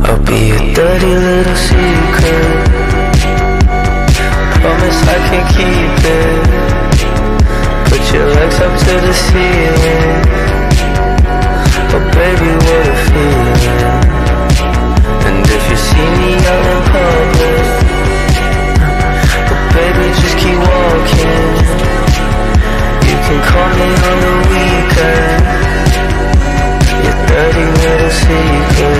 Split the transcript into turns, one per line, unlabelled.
I'll be a dirty little secret. Promise I can keep it. Put your legs up to the ceiling. Oh baby, what a feeling. And if you see me out in public, oh baby, just keep walking. You can call me on the weekend. Your dirty little secret.